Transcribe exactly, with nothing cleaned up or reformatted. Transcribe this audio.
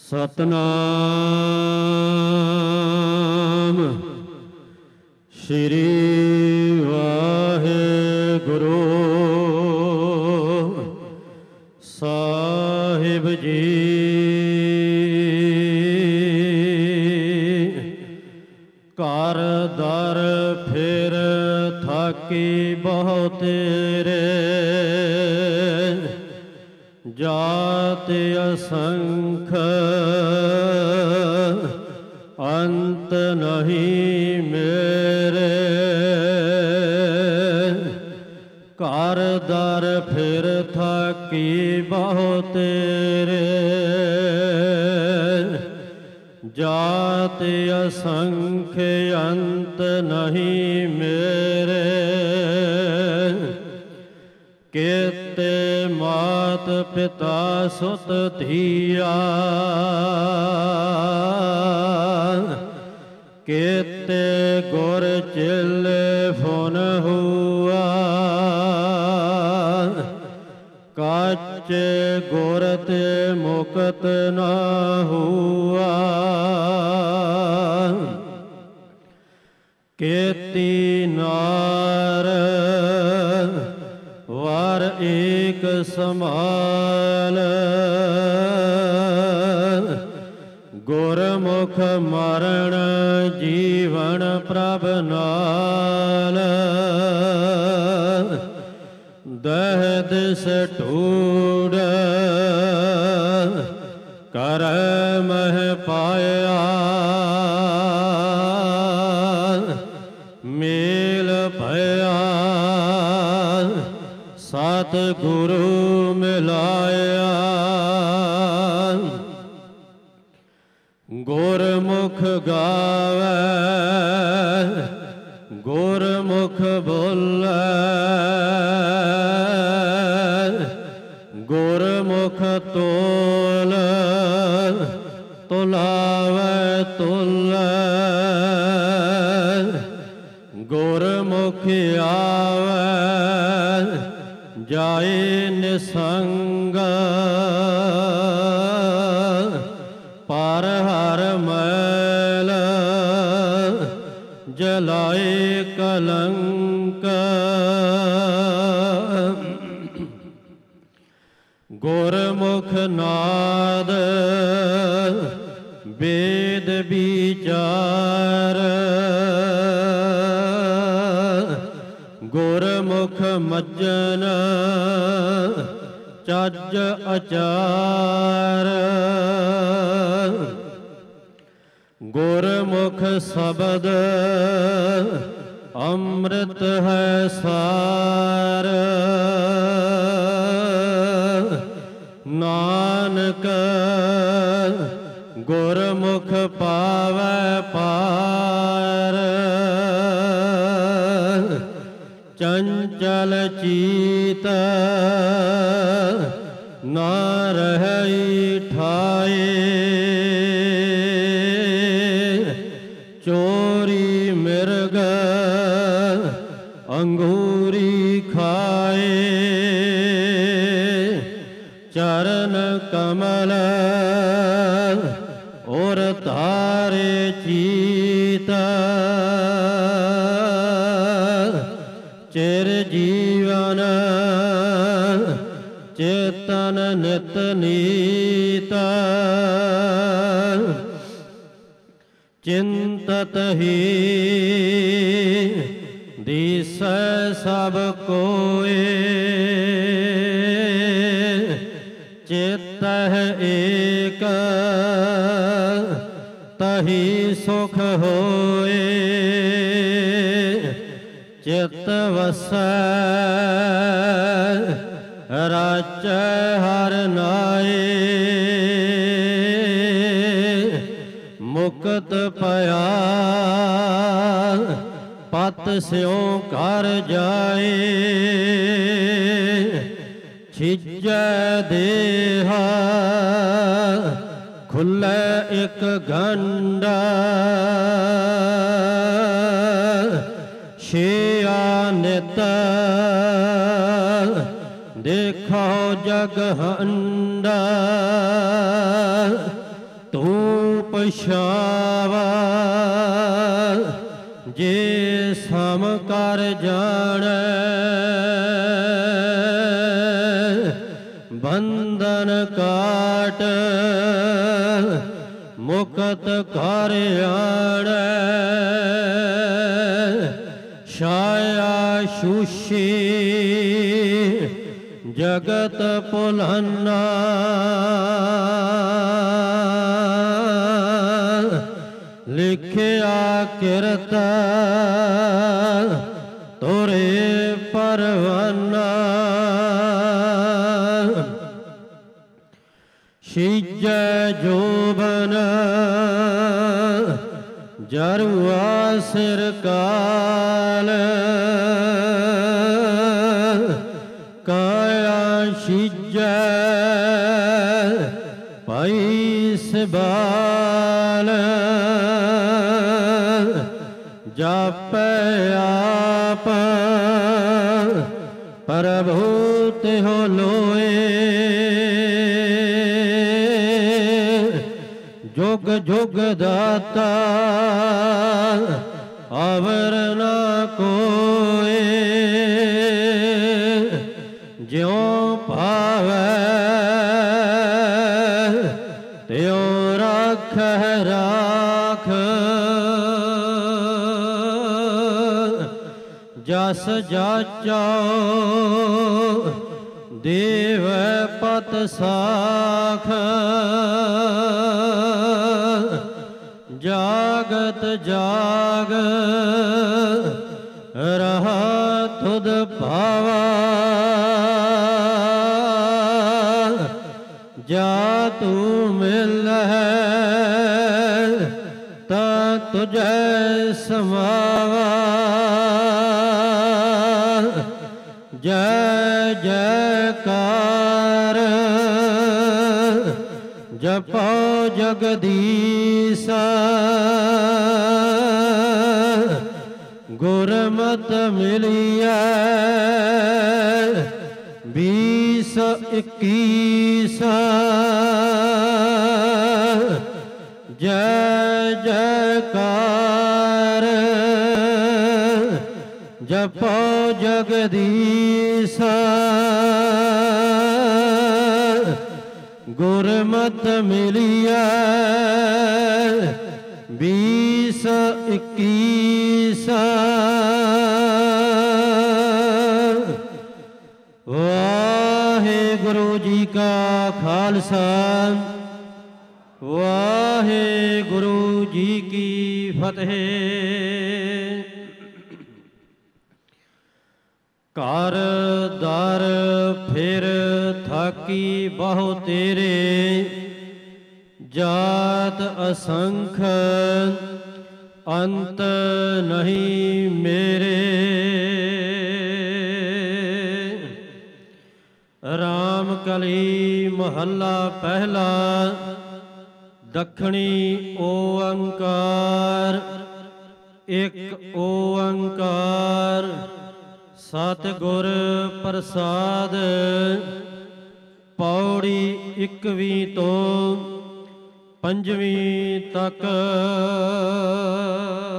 ਸਤਨਾਮ ਸ਼੍ਰੀ ਵਾਹਿਗੁਰੂ ਸਾਹਿਬ ਜੀ। ਘਰ ਦਰ ਫਿਰ ਥਾਕੀ ਬਹੁ ਤੇਰੇ, ਜਾਤ ਅਸੰਖ ਅੰਤ ਨਹੀਂ ਮੇਰੇ। ਘਰ ਦਰ ਫਿਰ ਥਾਕੀ ਬਹੁ ਤੇਰੇ, ਜਾਤ ਅਸੰਖ ਅੰਤ ਨਹੀਂ ਮੇਰੇ। ਕੇਤੇ ਮਾਤ ਪਿਤਾ ਸੁਤ ਧੀਆ, ਕੇਤੇ ਗੁਰ ਚੇਲੇ ਫੁਨ ਹੁਆ। ਕਾਚੇ ਗੁਰ ਤੇ ਮੁਕਤ ਨਾ ਹੁਆ, ਕੇਤੀ ਨਾਰ ਵਾਰ ਏਕ ਸਮਾਲ। ਗੁਰਮੁਖ ਮਰਨ ਜੀਵਨ ਪ੍ਰਭ ਨਾਲ, ਦਹ ਦਿਸ ਢੂੜ ਕਰ ਮਹਿ ਪਾਇਆ। ਮੇਲ ਭਇਆ ਸਤਿ ਗੁਰੂ ਮਿਲਾਇਆ। ਗੁਰਮੁਖ ਗਾਵੇ ਗੁਰਮੁਖ ਬੋਲੇ, ਗੁਰਮੁਖ ਤੋਲ ਤੁਲਾਵੇ ਤੁਲੇ। ਗੁਰਮੁਖ ਆਵੇ ਜਾਏ ਨਿਸੰਗ, ਪਰ ਹਰ ਮੈਲ ਜਲਾਏ ਕਲੰਕ। ਗੁਰਮੁਖ ਨਾਦ ਵੇਦ ਵਿਚਾਰ, ਗੁਰਮੁਖ ਮੱਜਨ ਚੱਜ ਅਚਾਰ। ਗੁਰਮੁਖ ਸ਼ਬਦ ਅੰਮ੍ਰਿਤ ਹੈ ਸਾਰ। ਨਾਨਕ ਗੁਰਮੁਖ ਪਾਵੈ ਪਾਰ। ਚੰਚਲ ਚੀਤ ਨਾ ਰਹੀ ਠਾਏ, ਚੋਰੀ ਮਿਰਗ ਅੰਗੂਰੀ ਖਾਏ। ਚਰਨ ਕਮਲ ਔਰ ਤਾਰੇ ਚੀਤ, ਚਿਰ ਜੀਵਨ ਚੇਤਨ ਨਿਤ ਨੀਤ। ਚਿੰਤਤ ਹੀ ਦਿਸੈ ਸਭ ਕੋਏ, ਚੇਤਹਿ ਏਕ ਤਹੀ ਸੁਖ ਹੋਏ। ਚਿਤ ਵਸੈ ਰਾਚੈ ਹਰਿ ਨਾਏ, ਮੁਕਤ ਭਇਆ ਪਤ ਸਿਉ ਘਰ ਜਾਏ। ਛਿਜੈ ਦੇਹਾ ਖੁੱਲ੍ਹੈ ਇਕ ਗੰਡਾ, ਛਿਆ ਨਿਤ ਦੇਖੋ ਜਗ ਹੰਡਾ। ਪਛਾਵਾ ਜੇ ਸਮ ਕਰ ਜਾਣੈ ਬੰਧਨ ਕਾਟ ਮੁਕਤ ਕਰ ਆਣੈ ਛਾਇਆ ਛੂਛੀ ਜਗਤ ਭੁਲਾਨਾ ਲਿਖਿਆ ਕਿਰਤ ਤੋਰੇ ਪਰਵਾਨਾ ਛਿਜੈ ਜੋਬਨ ਜਰੂਆ ਸਿਰ ਕਾਲ ਕਾਇਆ ਛਿਜੈ ਪਾਈ ਸਬਾਲ ਜਾਪੈ ਆਪ ਪ੍ਰਭੂ ਤਿਹੁ ਲੋਏ ਜੁਗ ਜੁਗ ਦਾਤਾ ਅਵਰ ਨਾ ਕੋਏ ਜਿਉ ਭਾਵੈ ਤਿਉ ਰਾਖੈ ਰਾਖ ਜਸ ਜਾਚੋ ਦੇਵੈ ਪਤ ਸਾਖ ਜਾਗਤ ਜਾਗ ਰਹਾ ਤੁਧ ਭਾਵਾ ਜਾ ਤੂੰ ਮਿਲੈ ਤਾ ਤੁਝੈ ਸਮਾਵਾ ਜੈ ਜੈਕਾਰ ਜਪੋ ਜਗਦੀਸਾ ਗੁਰਮਤਿ ਮਿਲਿਐ ਵੀਸ ਇੱਕੀਸ ਜੈ ਜੈਕਾਰ ਜਪੋ ਜਗਦੀਸਾ ਗੁਰਮਤਿ ਮਿਲਿਐ ਵੀਸ ਇੱਕੀਸ ਵਾਹਿਗੁਰੂ ਜੀ ਕਾ ਖਾਲਸਾ ਵਾਹਿਗੁਰੂ ਜੀ ਕੀ ਫਤਿਹ। ਘਰ ਦਰ ਫਿਰ ਥਾਕੀ ਬਹੁ ਤੇਰੇ ਜਾਤ ਅਸੰਖ ਅੰਤ ਨਹੀਂ ਮੇਰੇ। ਰਾਮ ਕਲੀ ਮਹੱਲਾ ਪਹਿਲਾ ਦੱਖਣੀ ਓੰਕਾਰ ਇੱਕ ਓੰਕਾਰ ਸਤਿਗੁਰ ਪ੍ਰਸਾਦ। ਪੌੜੀ ਇਕਵੀਂ ਤੋਂ ਪੰਜਵੀਂ ਤੱਕ।